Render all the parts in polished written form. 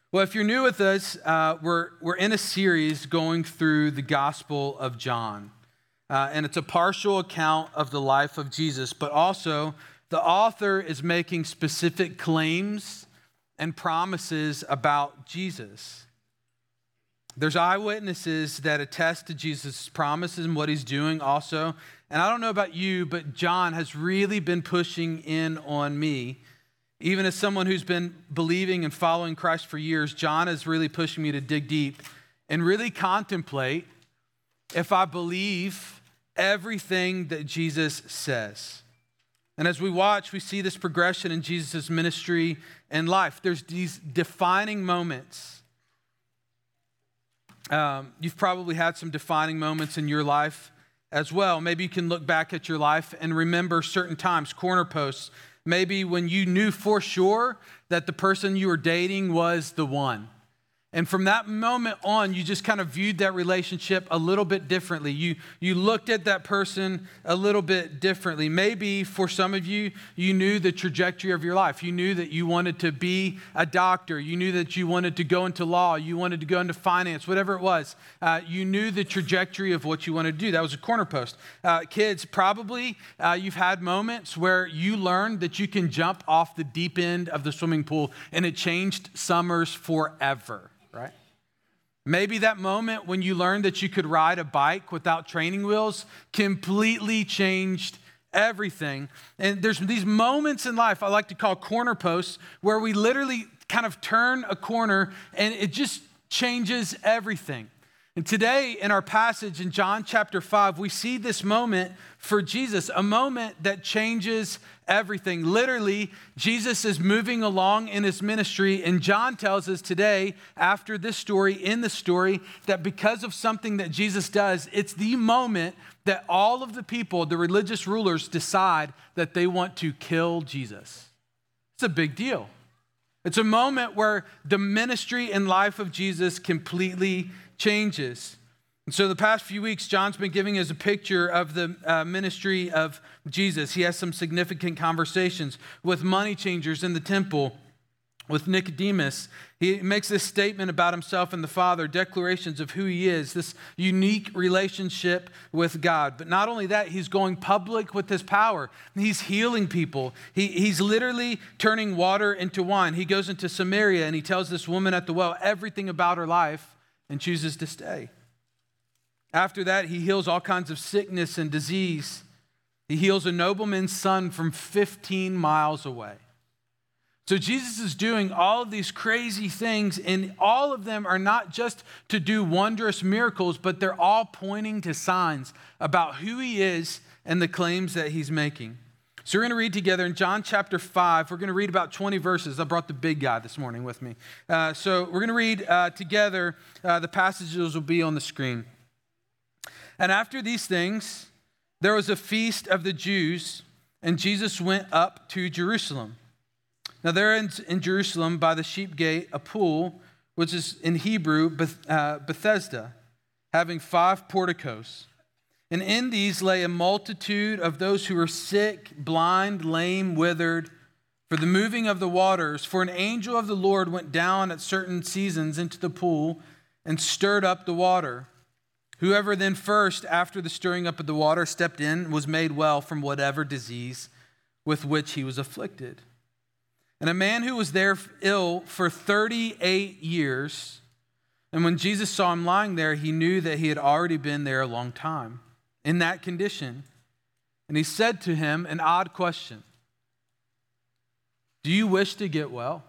Well, if you're new with us, we're in a series going through the Gospel of John. And it's a partial account of the life of Jesus, but also the author is making specific claims and promises about Jesus. There's eyewitnesses that attest to Jesus' promises and what he's doing also. And I don't know about you, but John has really been pushing in on me. Even as someone who's been believing and following Christ for years, John is really pushing me to dig deep and really contemplate if I believe everything that Jesus says. And as we watch, we see this progression in Jesus' ministry and life. There's these defining moments. You've probably had some defining moments in your life as well. Maybe you can look back at your life and remember certain times, corner posts. Maybe when you knew for sure that the person you were dating was the one. And from that moment on, you just kind of viewed that relationship a little bit differently. You looked at that person a little bit differently. Maybe for some of you, you knew the trajectory of your life. You knew that you wanted to be a doctor. You knew that you wanted to go into law. You wanted to go into finance, whatever it was. You knew the trajectory of what you wanted to do. That was a corner post. Kids, probably you've had moments where you learned that you can jump off the deep end of the swimming pool, and it changed summers forever. Right? Maybe that moment when you learned that you could ride a bike without training wheels completely changed everything. And there's these moments in life I like to call corner posts where we literally kind of turn a corner and it just changes everything. And today in our passage in John chapter 5, we see this moment for Jesus, a moment that changes everything. Literally, Jesus is moving along in his ministry, and John tells us today, after this story, in the story, that because of something that Jesus does, it's the moment that all of the people, the religious rulers, decide that they want to kill Jesus. It's a big deal. It's a moment where the ministry and life of Jesus completely changes. And so the past few weeks, John's been giving us a picture of the ministry of Jesus. He has some significant conversations with money changers in the temple, with Nicodemus. He makes this statement about himself and the Father, declarations of who he is, this unique relationship with God. But not only that, he's going public with his power. He's healing people. He's literally turning water into wine. He goes into Samaria and he tells this woman at the well everything about her life and chooses to stay. After that, he heals all kinds of sickness and disease. He heals a nobleman's son from 15 miles away. So Jesus is doing all of these crazy things, and all of them are not just to do wondrous miracles, but they're all pointing to signs about who he is and the claims that he's making. So we're going to read together in John chapter 5. We're going to read about 20 verses. I brought the big guy this morning with me. So we're going to read together. The passages will be on the screen. And after these things, there was a feast of the Jews, and Jesus went up to Jerusalem. Now there in Jerusalem by the sheep gate, a pool, which is in Hebrew, Bethesda, having 5 porticos. And in these lay a multitude of those who were sick, blind, lame, withered, for the moving of the waters. For an angel of the Lord went down at certain seasons into the pool and stirred up the water. Whoever then first, after the stirring up of the water, stepped in was made well from whatever disease with which he was afflicted. And a man who was there ill for 38 years, and when Jesus saw him lying there, he knew that he had already been there a long time in that condition. And he said to him an odd question. Do you wish to get well?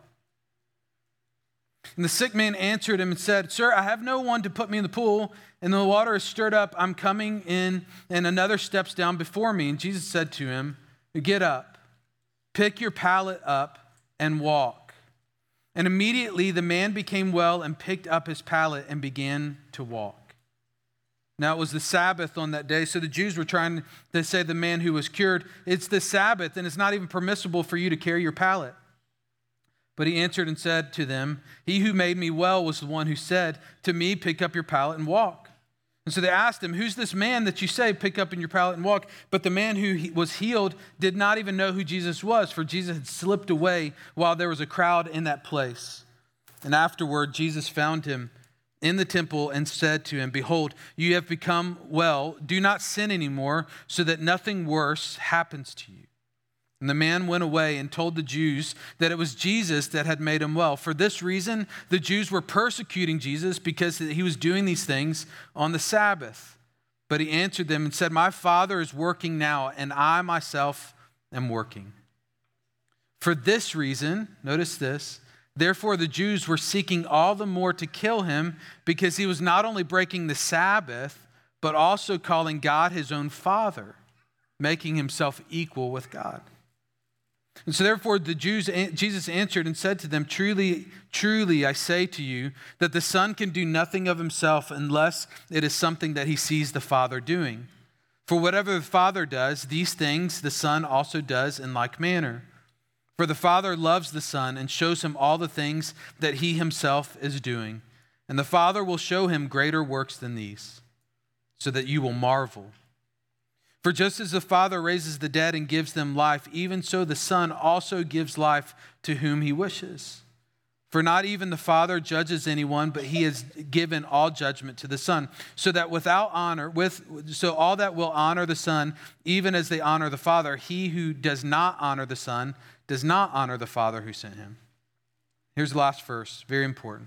And the sick man answered him and said, Sir, I have no one to put me in the pool, and the water is stirred up. I'm coming in, and another steps down before me. And Jesus said to him, Get up, pick your pallet up, and walk. And immediately the man became well and picked up his pallet and began to walk. Now it was the Sabbath on that day, so the Jews were trying to say to the man who was cured, It's the Sabbath, and it's not even permissible for you to carry your pallet. But he answered and said to them, He who made me well was the one who said to me, Pick up your pallet and walk. And so they asked him, Who's this man that you say, pick up in your pallet and walk? But the man who was healed did not even know who Jesus was, for Jesus had slipped away while there was a crowd in that place. And afterward, Jesus found him in the temple and said to him, "Behold, you have become well. Do not sin anymore, so that nothing worse happens to you." And the man went away and told the Jews that it was Jesus that had made him well. For this reason, the Jews were persecuting Jesus because he was doing these things on the Sabbath. But he answered them and said, "My Father is working now, and I myself am working." For this reason, notice this, therefore the Jews were seeking all the more to kill him, because he was not only breaking the Sabbath, but also calling God his own Father, making himself equal with God. And so therefore Jesus answered and said to them, "Truly, truly, I say to you that the Son can do nothing of himself unless it is something that he sees the Father doing. For whatever the Father does, these things the Son also does in like manner. For the Father loves the Son and shows him all the things that he himself is doing. And the Father will show him greater works than these, so that you will marvel. For just as the Father raises the dead and gives them life, even so the Son also gives life to whom he wishes. For not even the Father judges anyone, but he has given all judgment to the Son, so that so all that will honor the Son, even as they honor the Father, he who does not honor the Son does not honor the Father who sent him." Here's the last verse, very important.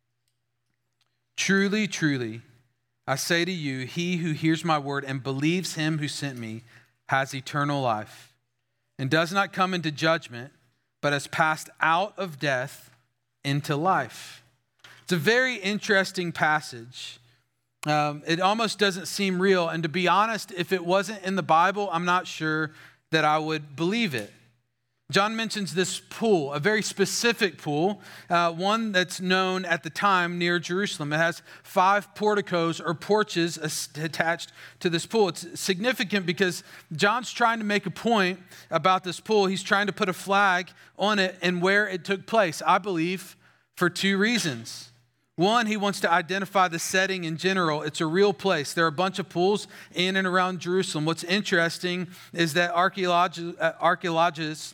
"Truly, truly, I say to you, he who hears my word and believes him who sent me has eternal life, and does not come into judgment, but has passed out of death into life." It's a very interesting passage. It almost doesn't seem real. And to be honest, if it wasn't in the Bible, I'm not sure that I would believe it. John mentions this pool, a very specific pool, one that's known at the time near Jerusalem. It has 5 porticos or porches attached to this pool. It's significant because John's trying to make a point about this pool. He's trying to put a flag on it and where it took place, I believe, for 2 reasons. One, he wants to identify the setting in general. It's a real place. There are a bunch of pools in and around Jerusalem. What's interesting is that archaeologists,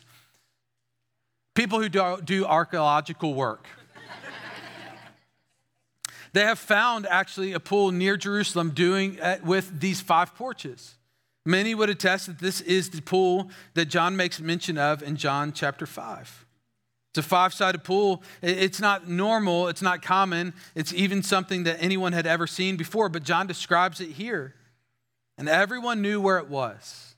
people who do archaeological work, they have found actually a pool near Jerusalem with these 5 porches. Many would attest that this is the pool that John makes mention of in John chapter 5. It's a 5-sided pool. It's not normal. It's not common. It's even something that anyone had ever seen before, but John describes it here. And everyone knew where it was.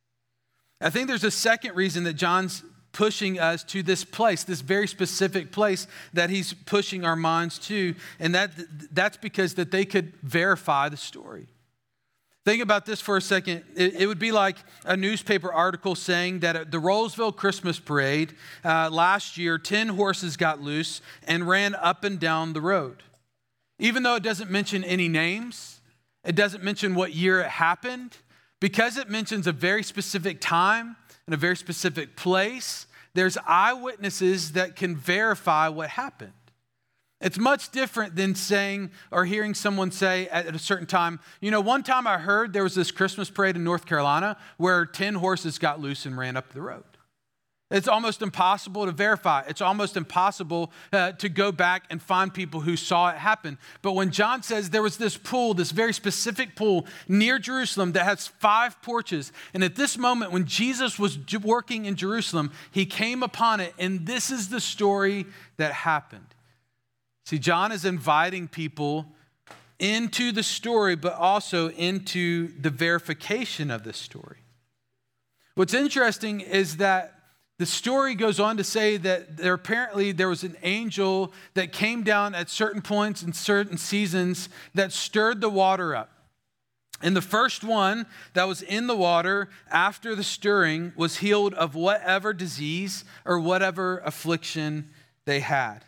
I think there's a second reason that John's pushing us to this place, this very specific place that he's pushing our minds to, and that's because that they could verify the story. Think about this for a second. It would be like a newspaper article saying that at the Rolesville Christmas Parade last year, 10 horses got loose and ran up and down the road. Even though it doesn't mention any names, it doesn't mention what year it happened, because it mentions a very specific time and a very specific place, there's eyewitnesses that can verify what happened. It's much different than saying or hearing someone say at a certain time, one time I heard there was this Christmas parade in North Carolina where 10 horses got loose and ran up the road. It's almost impossible to verify. It's almost impossible to go back and find people who saw it happen. But when John says there was this pool, this very specific pool near Jerusalem that has 5 porches, and at this moment when Jesus was working in Jerusalem, he came upon it, and this is the story that happened. See, John is inviting people into the story, but also into the verification of this story. What's interesting is that the story goes on to say that there was an angel that came down at certain points in certain seasons that stirred the water up. And the first one that was in the water after the stirring was healed of whatever disease or whatever affliction they had.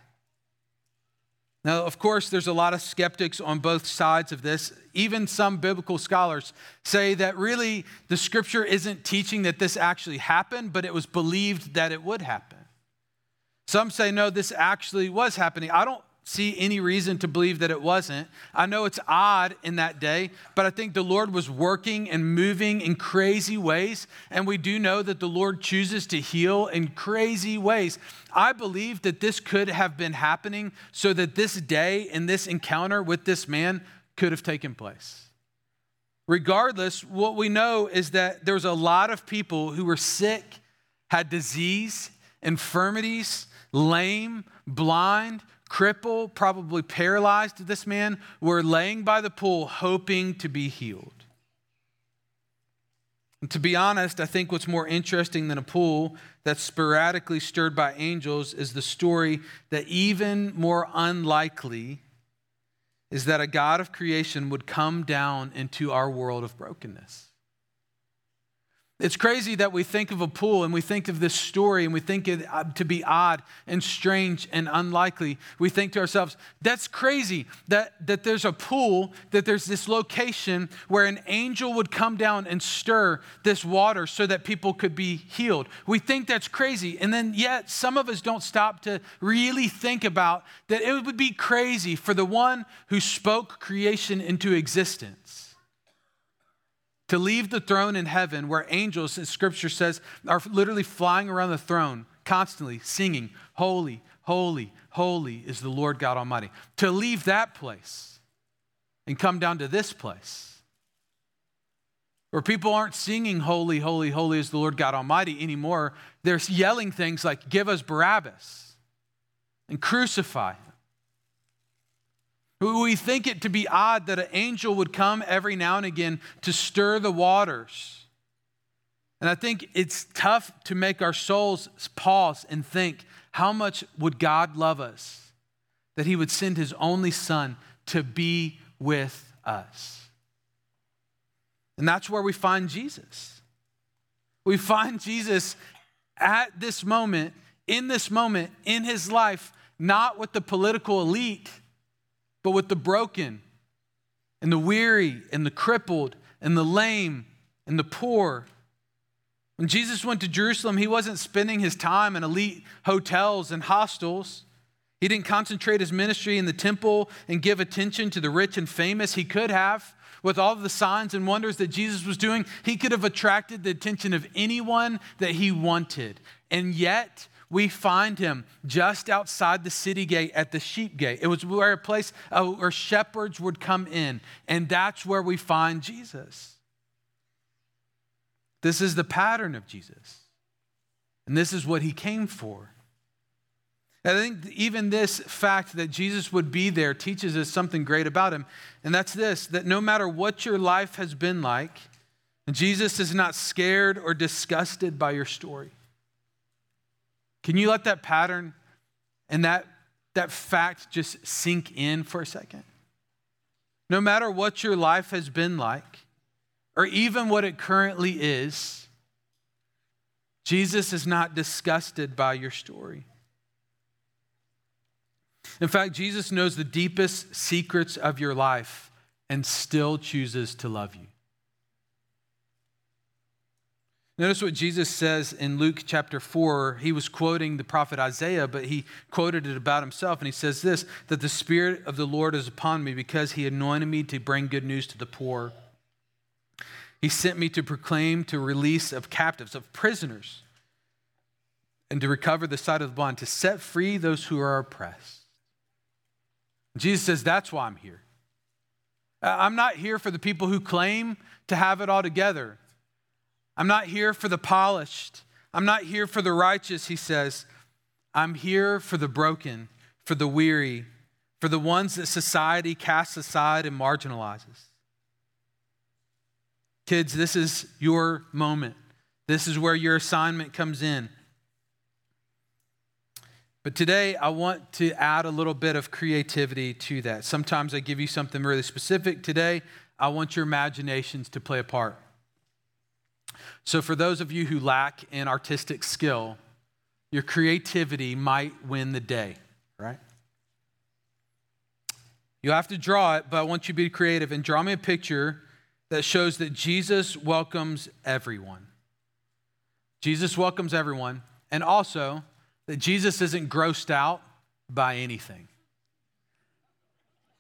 Now, of course, there's a lot of skeptics on both sides of this. Even some biblical scholars say that really the scripture isn't teaching that this actually happened, but it was believed that it would happen. Some say, no, this actually was happening. I don't see any reason to believe that it wasn't. I know it's odd in that day, but I think the Lord was working and moving in crazy ways. And we do know that the Lord chooses to heal in crazy ways. I believe that this could have been happening so that this day and this encounter with this man could have taken place. Regardless, what we know is that there was a lot of people who were sick, had disease, infirmities, lame, blind, crippled, probably paralyzed. This man were laying by the pool hoping to be healed. And to be honest, I think what's more interesting than a pool that's sporadically stirred by angels is the story that even more unlikely is that a God of creation would come down into our world of brokenness. It's crazy that we think of a pool and we think of this story and we think it to be odd and strange and unlikely. We think to ourselves, that's crazy that there's a pool, that there's this location where an angel would come down and stir this water so that people could be healed. We think that's crazy. And then yet some of us don't stop to really think about that it would be crazy for the one who spoke creation into existence to leave the throne in heaven where angels, as scripture says, are literally flying around the throne, constantly singing, holy, holy, holy is the Lord God Almighty. To leave that place and come down to this place where people aren't singing holy, holy, holy is the Lord God Almighty anymore. They're yelling things like, give us Barabbas and crucify him. We think it to be odd that an angel would come every now and again to stir the waters. And I think it's tough to make our souls pause and think, how much would God love us that he would send his only son to be with us? And that's where we find Jesus. We find Jesus at this moment, in his life, not with the political elite, but with the broken and the weary and the crippled and the lame and the poor. When Jesus went to Jerusalem, he wasn't spending his time in elite hotels and hostels. He didn't concentrate his ministry in the temple and give attention to the rich and famous. He could have. With all of the signs and wonders that Jesus was doing, he could have attracted the attention of anyone that he wanted. And yet, we find him just outside the city gate at the sheep gate. It was where a place where shepherds would come in. And that's where we find Jesus. This is the pattern of Jesus. And this is what he came for. And I think even this fact that Jesus would be there teaches us something great about him. And that's this, that no matter what your life has been like, Jesus is not scared or disgusted by your story. Can you let that pattern and that fact just sink in for a second? No matter what your life has been like, or even what it currently is, Jesus is not disgusted by your story. In fact, Jesus knows the deepest secrets of your life and still chooses to love you. Notice what Jesus says in Luke chapter 4. He was quoting the prophet Isaiah, but he quoted it about himself. And he says this, that the Spirit of the Lord is upon me because he anointed me to bring good news to the poor. He sent me to proclaim to release of captives, of prisoners, and to recover the sight of the blind, to set free those who are oppressed. Jesus says, that's why I'm here. I'm not here for the people who claim to have it all together. I'm not here for the polished. I'm not here for the righteous, he says. I'm here for the broken, for the weary, for the ones that society casts aside and marginalizes. Kids, this is your moment. This is where your assignment comes in. But today, I want to add a little bit of creativity to that. Sometimes I give you something really specific. Today, I want your imaginations to play a part. So for those of you who lack in artistic skill, your creativity might win the day, right? You have to draw it, but I want you to be creative and draw me a picture that shows that Jesus welcomes everyone. Jesus welcomes everyone, and also that Jesus isn't grossed out by anything.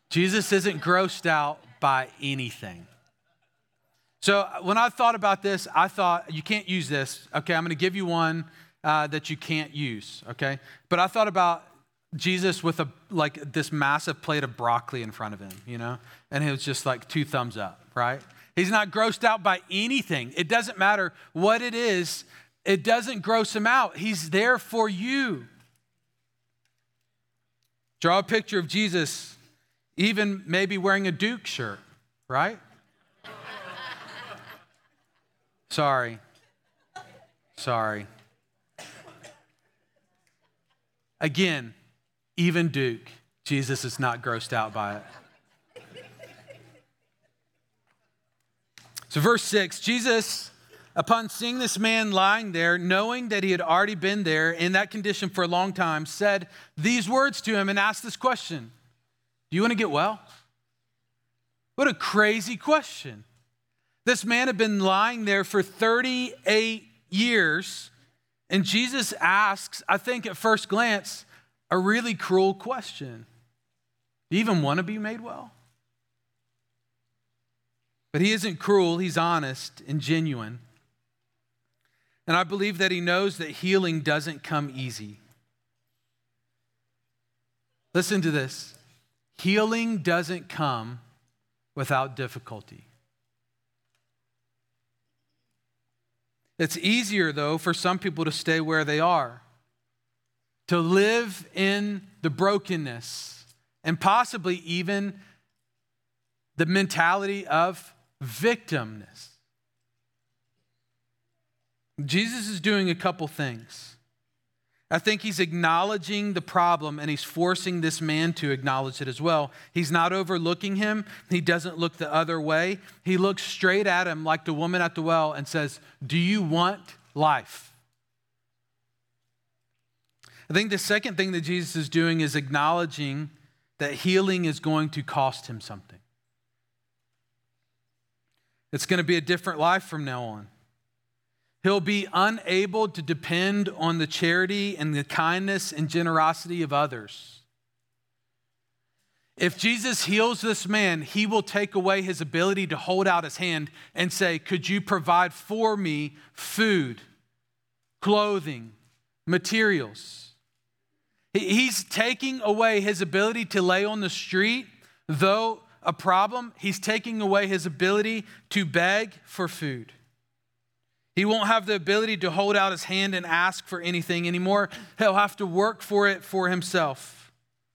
Jesus isn't grossed out by anything. So when I thought about this, I thought, you can't use this. Okay, I'm going to give you one that you can't use, okay? But I thought about Jesus with this massive plate of broccoli in front of him, you know? And it was just like 2 thumbs up, right? He's not grossed out by anything. It doesn't matter what it is. It doesn't gross him out. He's there for you. Draw a picture of Jesus, even maybe wearing a Duke shirt, right? Sorry. Again, even Duke, Jesus is not grossed out by it. So verse 6, Jesus, upon seeing this man lying there, knowing that he had already been there in that condition for a long time, said these words to him and asked this question: do you want to get well? What a crazy question. This man had been lying there for 38 years, and Jesus asks, I think at first glance, a really cruel question. Do you even want to be made well? But he isn't cruel, he's honest and genuine. And I believe that he knows that healing doesn't come easy. Listen to this. Healing doesn't come without difficulty. It's easier, though, for some people to stay where they are, to live in the brokenness, and possibly even the mentality of victimness. Jesus is doing a couple things. I think he's acknowledging the problem, and he's forcing this man to acknowledge it as well. He's not overlooking him. He doesn't look the other way. He looks straight at him like the woman at the well and says, do you want life? I think the second thing that Jesus is doing is acknowledging that healing is going to cost him something. It's going to be a different life from now on. He'll be unable to depend on the charity and the kindness and generosity of others. If Jesus heals this man, he will take away his ability to hold out his hand and say, could you provide for me food, clothing, materials? He's taking away his ability to lay on the street, though a problem. He's taking away his ability to beg for food. He won't have the ability to hold out his hand and ask for anything anymore. He'll have to work for it for himself.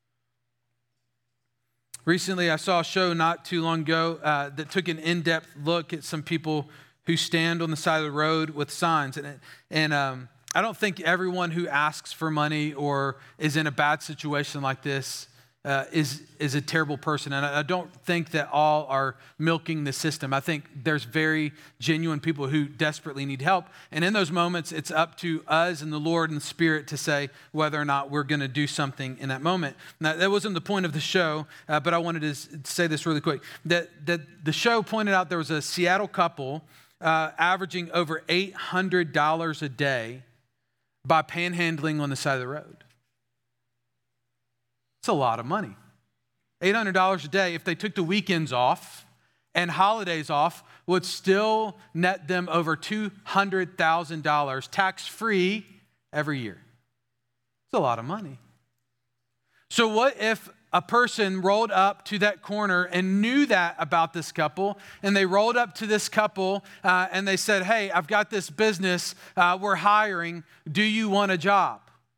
Recently, I saw a show not too long ago that took an in-depth look at some people who stand on the side of the road with signs. And I don't think everyone who asks for money or is in a bad situation like this is a terrible person. And I don't think that all are milking the system. I think there's very genuine people who desperately need help. And in those moments, it's up to us and the Lord and the Spirit to say whether or not we're going to do something in that moment. Now, that wasn't the point of the show, but I wanted to say this really quick. That the show pointed out there was a Seattle couple averaging over $800 a day by panhandling on the side of the road. It's a lot of money. $800 a day, if they took the weekends off and holidays off, would still net them over $200,000 tax-free every year. It's a lot of money. So what if a person rolled up to that corner and knew that about this couple, and they rolled up to this couple and they said, hey, I've got this business, we're hiring, do you want a job?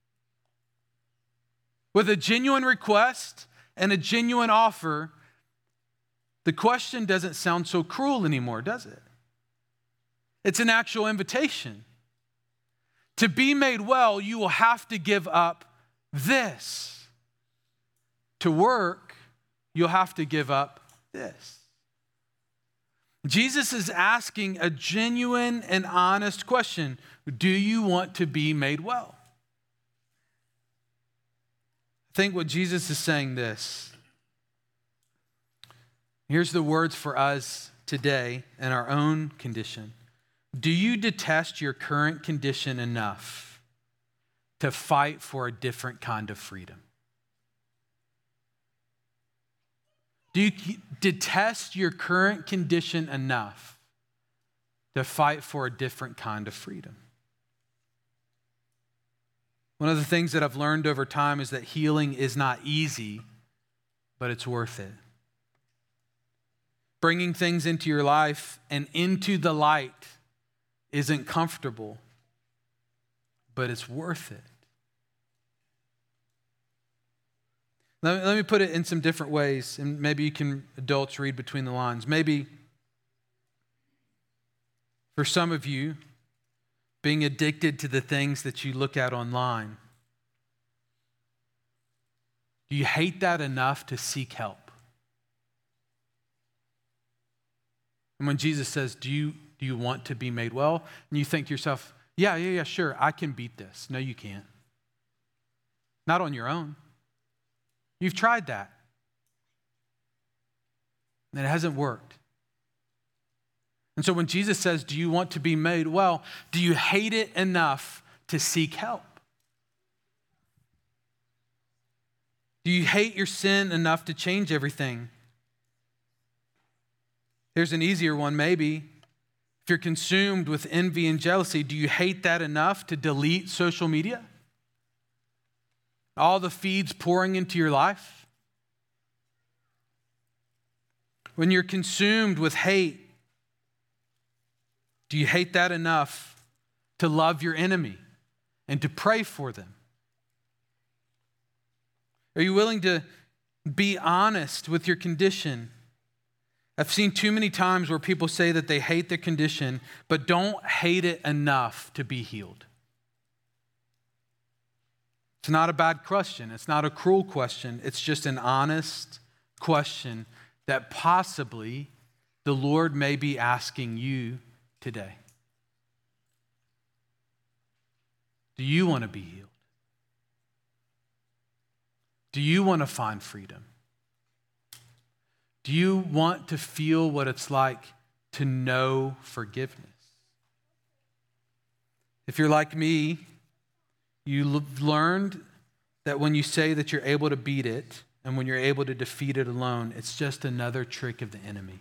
With a genuine request and a genuine offer, the question doesn't sound so cruel anymore, does it? It's an actual invitation. To be made well, you will have to give up this. To work, you'll have to give up this. Jesus is asking a genuine and honest question. Do you want to be made well? I think what Jesus is saying this. Here's the words for us today in our own condition. Do you detest your current condition enough to fight for a different kind of freedom? Do you detest your current condition enough to fight for a different kind of freedom? One of the things that I've learned over time is that healing is not easy, but it's worth it. Bringing things into your life and into the light isn't comfortable, but it's worth it. Let me put it in some different ways, and maybe you can, adults, read between the lines. Maybe for some of you, being addicted to the things that you look at online, do you hate that enough to seek help? And when Jesus says, do you want to be made well? And you think to yourself, yeah, sure, I can beat this. No, you can't. Not on your own. You've tried that. And it hasn't worked. And so when Jesus says, do you want to be made well? Do you hate it enough to seek help? Do you hate your sin enough to change everything? Here's an easier one, maybe. If you're consumed with envy and jealousy, do you hate that enough to delete social media? All the feeds pouring into your life? When you're consumed with hate, do you hate that enough to love your enemy and to pray for them? Are you willing to be honest with your condition? I've seen too many times where people say that they hate their condition, but don't hate it enough to be healed. It's not a bad question. It's not a cruel question. It's just an honest question that possibly the Lord may be asking you today. Do you want to be healed? Do you want to find freedom? Do you want to feel what it's like to know forgiveness? If you're like me, you've learned that when you say that you're able to beat it and when you're able to defeat it alone, it's just another trick of the enemy.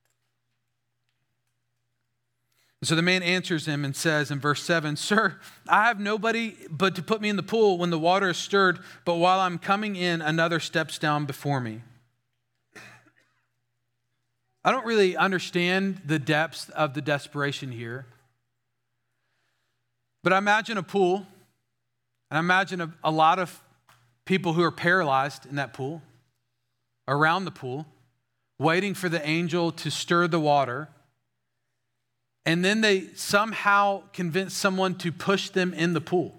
And so the man answers him and says in verse 7, "Sir, I have nobody but to put me in the pool when the water is stirred, but while I'm coming in, another steps down before me." I don't really understand the depths of the desperation here. But I imagine a pool, and I imagine a lot of people who are paralyzed in that pool, around the pool, waiting for the angel to stir the water. And then they somehow convince someone to push them in the pool.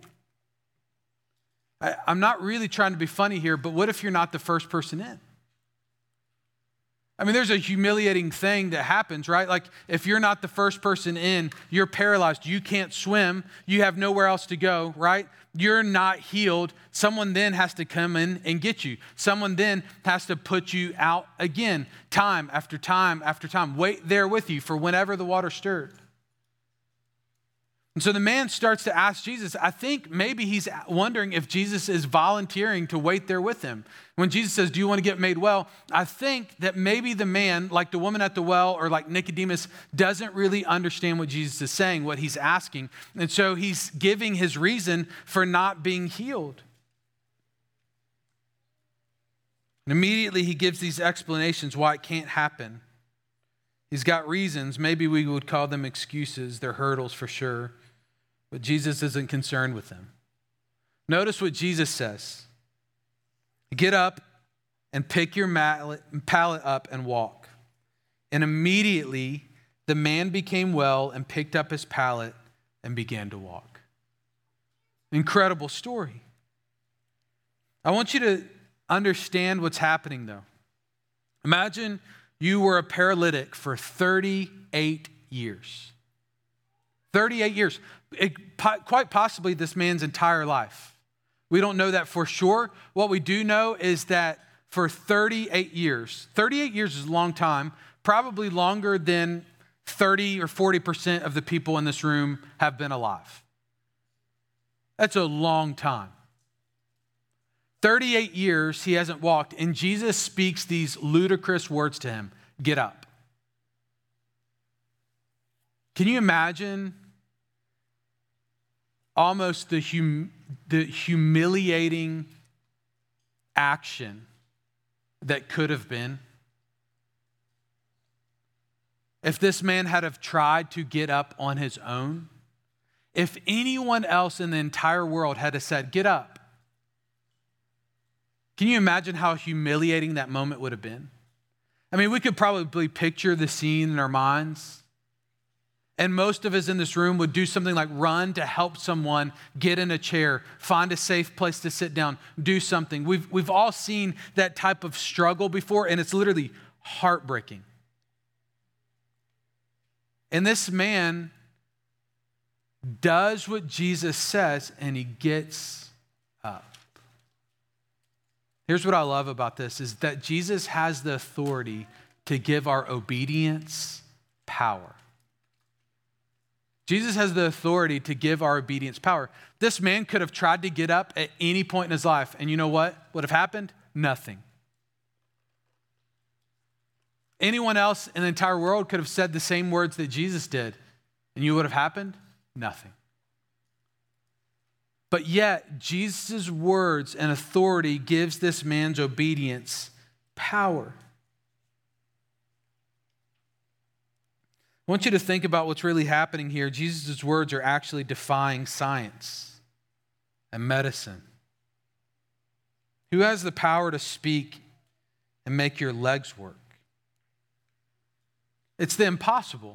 I'm not really trying to be funny here, but what if you're not the first person in? I mean, there's a humiliating thing that happens, right? Like if you're not the first person in, you're paralyzed. You can't swim. You have nowhere else to go, right? You're not healed. Someone then has to come in and get you. Someone then has to put you out again, time after time after time. Wait there with you for whenever the water stirred. And so the man starts to ask Jesus. I think maybe he's wondering if Jesus is volunteering to wait there with him. When Jesus says, "Do you want to get made well?" I think that maybe the man, like the woman at the well or like Nicodemus, doesn't really understand what Jesus is saying, what he's asking. And so he's giving his reason for not being healed. And immediately he gives these explanations why it can't happen. He's got reasons. Maybe we would call them excuses. They're hurdles for sure. But Jesus isn't concerned with them. Notice what Jesus says. Get up and pick your pallet up and walk. And immediately the man became well and picked up his pallet and began to walk. Incredible story. I want you to understand what's happening though. Imagine you were a paralytic for 38 years. 38 years. Quite possibly this man's entire life. We don't know that for sure. What we do know is that for 38 years is a long time, probably longer than 30 or 40% of the people in this room have been alive. That's a long time. 38 years he hasn't walked, and Jesus speaks these ludicrous words to him, get up. Can you imagine almost the humiliating action that could have been? If this man had have tried to get up on his own, if anyone else in the entire world had have said, get up, can you imagine how humiliating that moment would have been? I mean, we could probably picture the scene in our minds. And most of us in this room would do something like run to help someone get in a chair, find a safe place to sit down, do something. We've all seen that type of struggle before, and it's literally heartbreaking. And this man does what Jesus says, and he gets up. Here's what I love about this, is that Jesus has the authority to give our obedience power. Jesus has the authority to give our obedience power. This man could have tried to get up at any point in his life, and you know what would have happened? Nothing. Anyone else in the entire world could have said the same words that Jesus did, and you would have happened? Nothing. But yet, Jesus' words and authority gives this man's obedience power. I want you to think about what's really happening here. Jesus' words are actually defying science and medicine. Who has the power to speak and make your legs work? It's the impossible.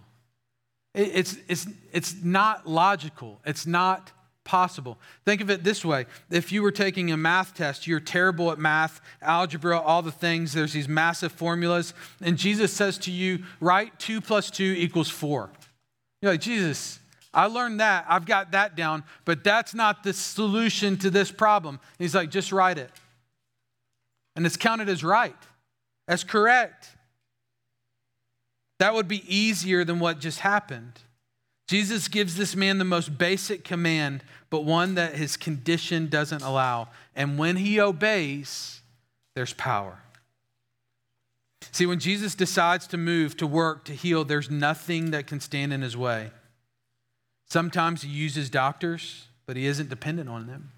It's not logical. It's not possible. Think of it this way. If you were taking a math test, you're terrible at math, algebra, all the things, there's these massive formulas, and Jesus says to you, write 2 + 2 = 4. You're like, Jesus, I learned that. I've got that down, but that's not the solution to this problem. And he's like, just write it. And it's counted as right. That's correct. That would be easier than what just happened. Jesus gives this man the most basic command, but one that his condition doesn't allow. And when he obeys, there's power. See, when Jesus decides to move, to work, to heal, there's nothing that can stand in his way. Sometimes he uses doctors, but he isn't dependent on them.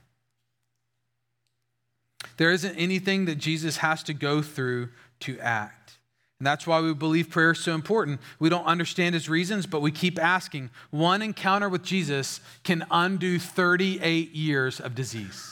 There isn't anything that Jesus has to go through to act. And that's why we believe prayer is so important. We don't understand his reasons, but we keep asking. One encounter with Jesus can undo 38 years of disease.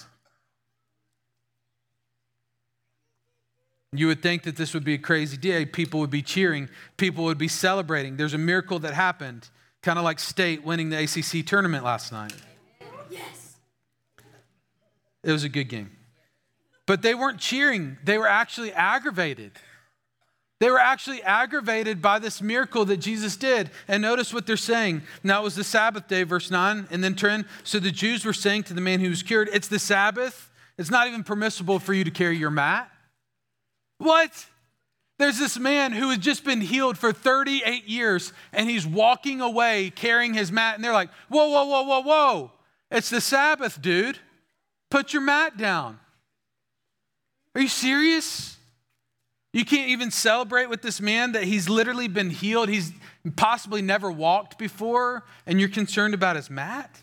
You would think that this would be a crazy day. People would be cheering. People would be celebrating. There's a miracle that happened, kind of like State winning the ACC tournament last night. Yes. It was a good game. But they weren't cheering. They were actually aggravated. They were actually aggravated by this miracle that Jesus did. And notice what they're saying. Now it was the Sabbath day, verse 9, and then turn. So the Jews were saying to the man who was cured, it's the Sabbath. It's not even permissible for you to carry your mat. What? There's this man who has just been healed for 38 years, and he's walking away carrying his mat. And they're like, whoa, whoa, whoa, whoa, whoa. It's the Sabbath, dude. Put your mat down. Are you serious? You can't even celebrate with this man that he's literally been healed. He's possibly never walked before, and you're concerned about his mat?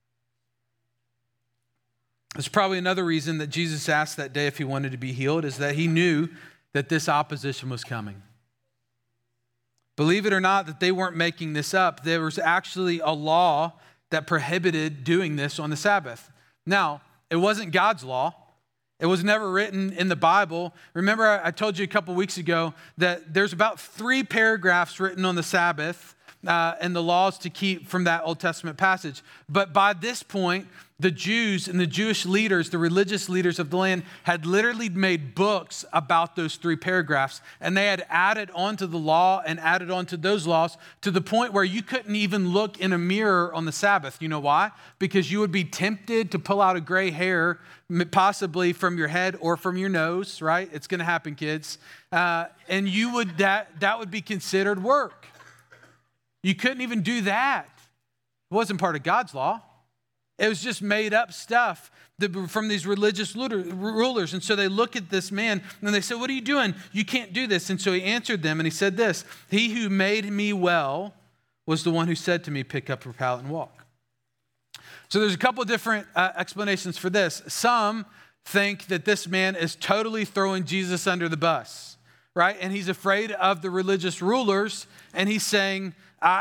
There's probably another reason that Jesus asked that day if he wanted to be healed, is that he knew that this opposition was coming. Believe it or not that they weren't making this up. There was actually a law that prohibited doing this on the Sabbath. Now, it wasn't God's law. It was never written in the Bible. Remember, I told you a couple weeks ago that there's about 3 paragraphs written on the Sabbath and the laws to keep from that Old Testament passage. But by this point, the Jews and the Jewish leaders, the religious leaders of the land, had literally made books about those 3 paragraphs. And they had added onto the law and added onto those laws to the point where you couldn't even look in a mirror on the Sabbath. You know why? Because you would be tempted to pull out a gray hair, possibly from your head or from your nose, right? It's going to happen, kids. And you would that would be considered work. You couldn't even do that. It wasn't part of God's law. It was just made up stuff from these religious rulers. And so they look at this man and they said, what are you doing? You can't do this. And so he answered them and he said this, he who made me well was the one who said to me, pick up your pallet and walk. So there's a couple of different explanations for this. Some think that this man is totally throwing Jesus under the bus, right? And he's afraid of the religious rulers. And he's saying,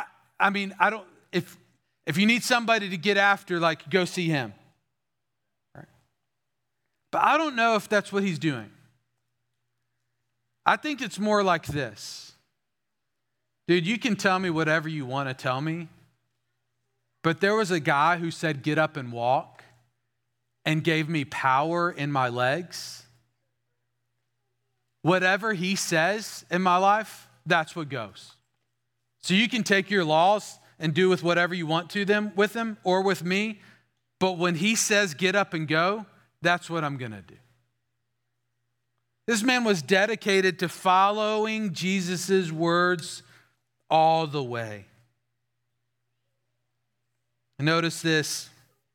if you need somebody to get after, like, go see him. Right? But I don't know if that's what he's doing. I think it's more like this. Dude, you can tell me whatever you want to tell me, but there was a guy who said, get up and walk, and gave me power in my legs. Whatever he says in my life, that's what goes. So you can take your laws and do with whatever you want to them with them or with me. But when he says, get up and go, that's what I'm going to do. This man was dedicated to following Jesus' words all the way. And notice this,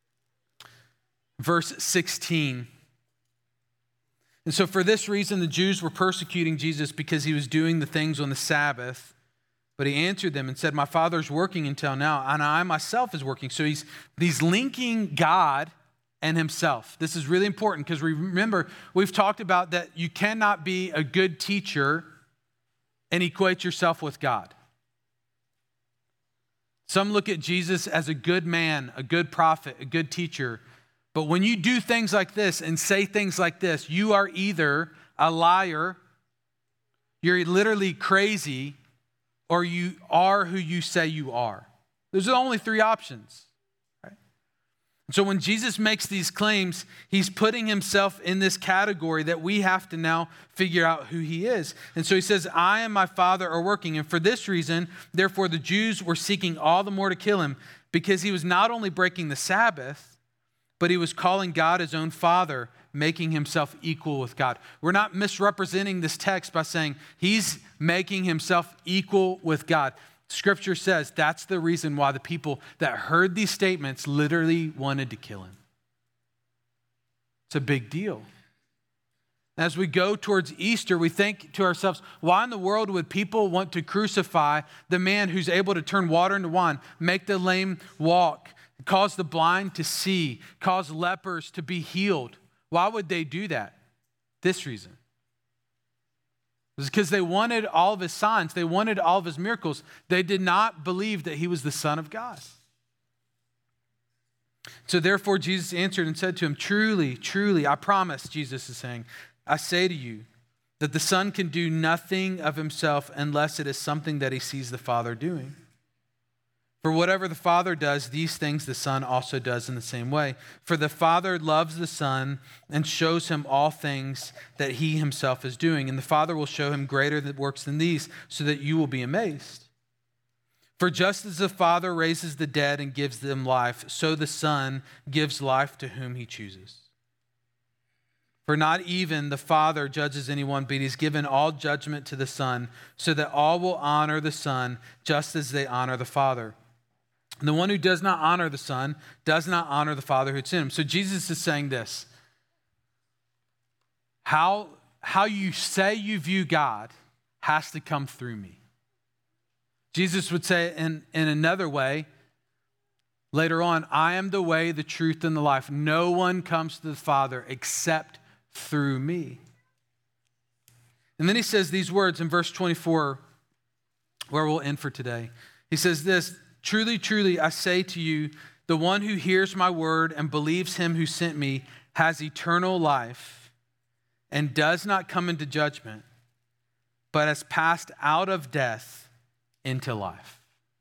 verse 16. And so for this reason, the Jews were persecuting Jesus because he was doing the things on the Sabbath. But he answered them and said, my Father's working until now, and I myself is working. So he's linking God and himself. This is really important because remember, we've talked about that you cannot be a good teacher and equate yourself with God. Some look at Jesus as a good man, a good prophet, a good teacher. But when you do things like this and say things like this, you are either a liar, you're literally crazy, or you are who you say you are. Those are the only three options. Right? So when Jesus makes these claims, he's putting himself in this category that we have to now figure out who he is. And so he says, I and my Father are working. And for this reason, therefore, the Jews were seeking all the more to kill him because he was not only breaking the Sabbath, but he was calling God his own Father, making himself equal with God. We're not misrepresenting this text by saying he's making himself equal with God. Scripture says that's the reason why the people that heard these statements literally wanted to kill him. It's a big deal. As we go towards Easter, we think to ourselves, why in the world would people want to crucify the man who's able to turn water into wine, make the lame walk, cause the blind to see, cause lepers to be healed? Why would they do that? This reason. It was because they wanted all of his signs. They wanted all of his miracles. They did not believe that he was the Son of God. So therefore Jesus answered and said to him, truly, truly, I promise, Jesus is saying, I say to you that the Son can do nothing of himself unless it is something that he sees the Father doing. For whatever the Father does, these things the Son also does in the same way. For the Father loves the Son and shows him all things that he himself is doing. And the Father will show him greater works than these, so that you will be amazed. For just as the Father raises the dead and gives them life, so the Son gives life to whom he chooses. For not even the Father judges anyone, but he's given all judgment to the Son, so that all will honor the Son just as they honor the Father. And the one who does not honor the Son does not honor the Father who sent him. So Jesus is saying this. How you say you view God has to come through me. Jesus would say in another way, later on, I am the way, the truth, and the life. No one comes to the Father except through me. And then he says these words in verse 24, where we'll end for today. He says this, truly, truly, I say to you, the one who hears my word and believes him who sent me has eternal life and does not come into judgment, but has passed out of death into life.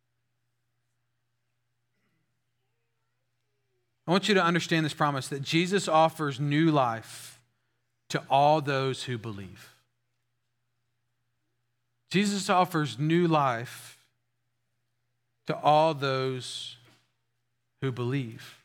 I want you to understand this promise that Jesus offers new life to all those who believe. Jesus offers new life to all those who believe.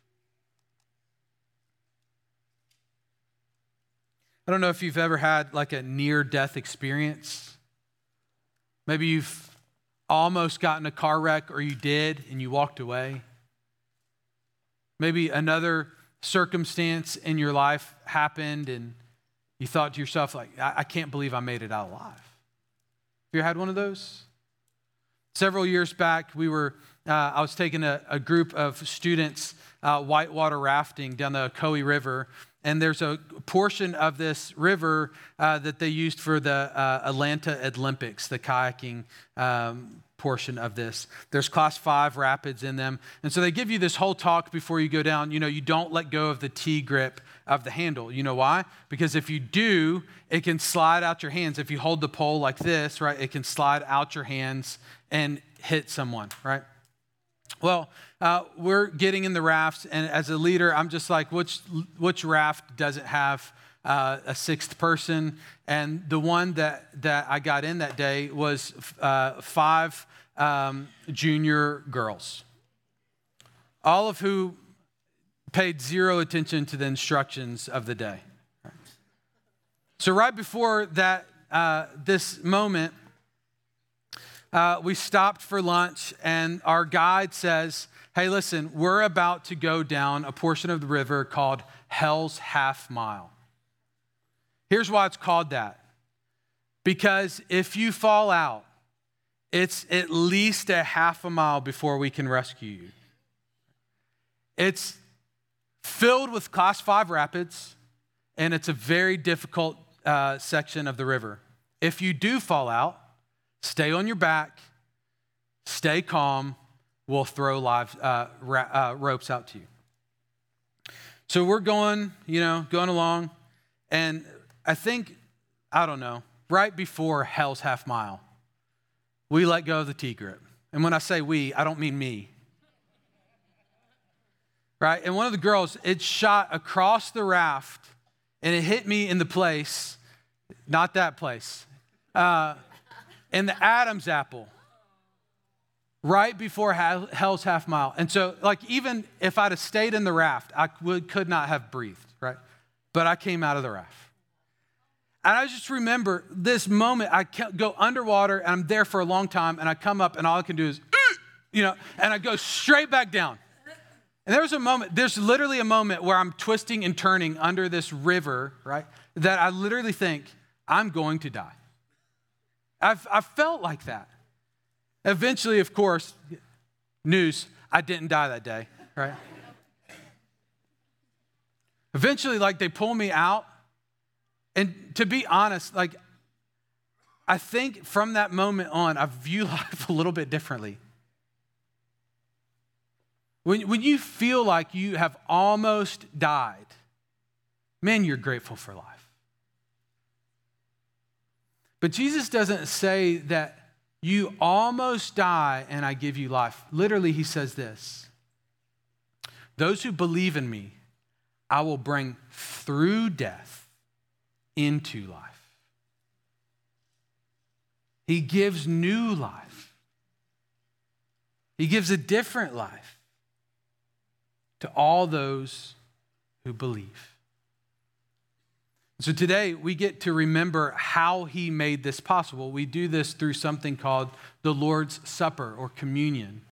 I don't know if you've ever had like a near-death experience. Maybe you've almost gotten a car wreck, or you did and you walked away. Maybe another circumstance in your life happened and you thought to yourself, like, I can't believe I made it out alive. Have you ever had one of those? Several years back, I was taking a group of students whitewater rafting down the Ocoee River, and there's a portion of this river that they used for the Atlanta Olympics, the kayaking portion of this. There's class 5 rapids in them, and so they give you this whole talk before you go down. You don't let go of the T-grip of the handle. You know why? Because if you do, it can slide out your hands. If you hold the pole like this, right, it can slide out your hands and hit someone, right? Well, we're getting in the rafts, and as a leader, I'm just like, which raft doesn't have a sixth person? And the one that I got in that day was 5 junior girls, all of who paid zero attention to the instructions of the day. So right before that, this moment, we stopped for lunch, and our guide says, hey, listen, we're about to go down a portion of the river called Hell's Half Mile. Here's why it's called that. Because if you fall out, it's at least a half a mile before we can rescue you. It's filled with class 5 rapids, and it's a very difficult section of the river. If you do fall out, stay on your back, stay calm, we'll throw ropes out to you. So we're going along, and I think, right before Hell's Half Mile, we let go of the T-grip. And when I say we, I don't mean me. Right? And one of the girls, it shot across the raft, and it hit me in the place, not that place, in the Adam's apple, right before Hell's Half Mile. And so, even if I'd have stayed in the raft, I could not have breathed, right? But I came out of the raft. And I just remember this moment. I go underwater, and I'm there for a long time, and I come up, and all I can do is, and I go straight back down. And there's literally a moment where I'm twisting and turning under this river, right, that I literally think, I'm going to die. I felt like that. Eventually, of course, news, I didn't die that day, right? Eventually, they pull me out. And to be honest, I think from that moment on, I view life a little bit differently. When you feel like you have almost died, man, you're grateful for life. But Jesus doesn't say that you almost die and I give you life. Literally, he says this: those who believe in me, I will bring through death into life. He gives new life. He gives a different life to all those who believe. So today we get to remember how he made this possible. We do this through something called the Lord's Supper or communion.